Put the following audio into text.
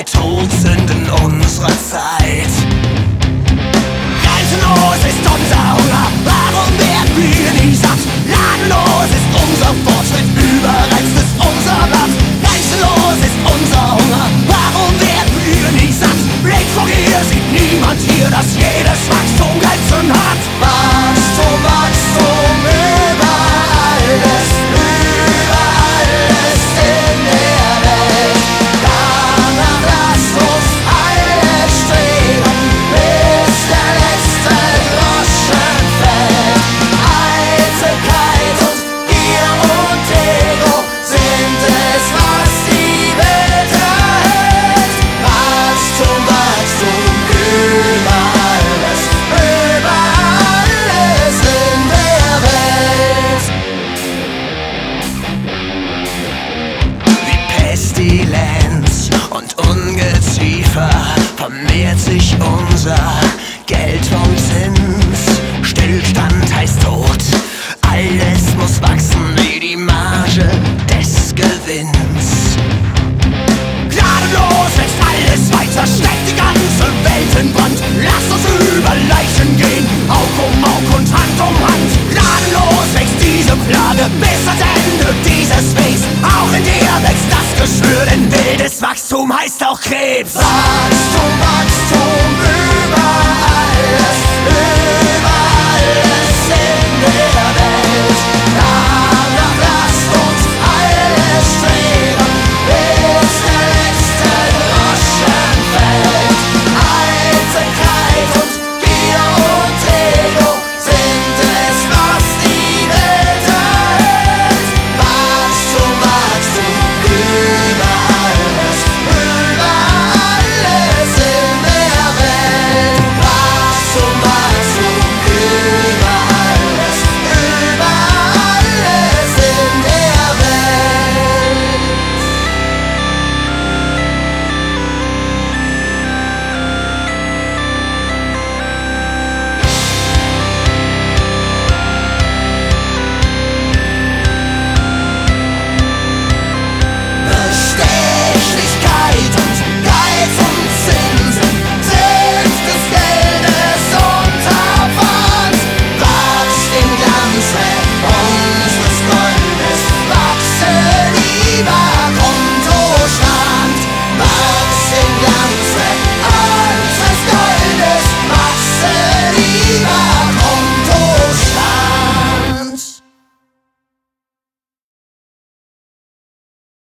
bei Todsünden unserer Zeit. Grenzenlos ist unser Hunger, warum werden wir nie satt? Ladenlos ist unser Fortschritt, überreizt ist unser Blatt. Grenzenlos ist unser Hunger, warum werden wir nie satt? Blick vor dir sieht niemand hier, dass jedes Wachstum Grenzen hat. Wachstum, Wachstum, überall ist in der Welt. Danach lasst uns alle streben, bis der letzte Groschen fällt. Eitelkeit und Gier und Ego sind es, was die Welt erhält. Wachstum, Wachstum, überall ist in der Welt. Wie Pestilenz und Ungeziefer vermehrt sich unser Geld vom Zins. Stillstand heißt Tod, alles muss wachsen wie die Marge des Gewinns. Gnadenlos wächst alles weiter, steckt die ganze Welt in Brand. Lasst uns über Leichen gehen, Aug um Aug und Hand um Hand. Gnadenlos wächst diese Plage bis ans Ende dieses Wegs. Auch in dir wächst das Geschwür, denn wildes Wachstum heißt auch Krebs. Wachstum, Wachstum, überall